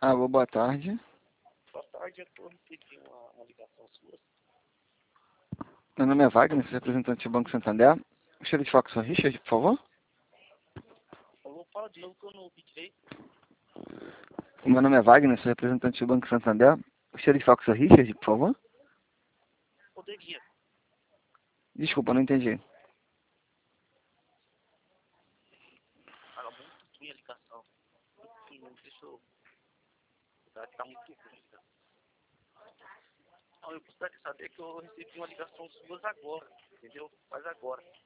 Alô, boa tarde. Boa tarde, eu recebi uma ligação sua. Meu nome é Wagner, sou representante do Banco Santander. Gostaria de falar com o Sr. Richard, por favor? Falou, fala de novo que eu não ouvi direito. Meu nome é Wagner, sou representante do Banco Santander. Gostaria de falar com o Sr. Richard, por favor? Poderia. Desculpa, não entendi. Fala muito ruim a ligação. Deixa eu... Tá muito ruim a ligação. Não, eu gostaria de saber que eu recebi uma ligação sua agora, entendeu? Faz agora.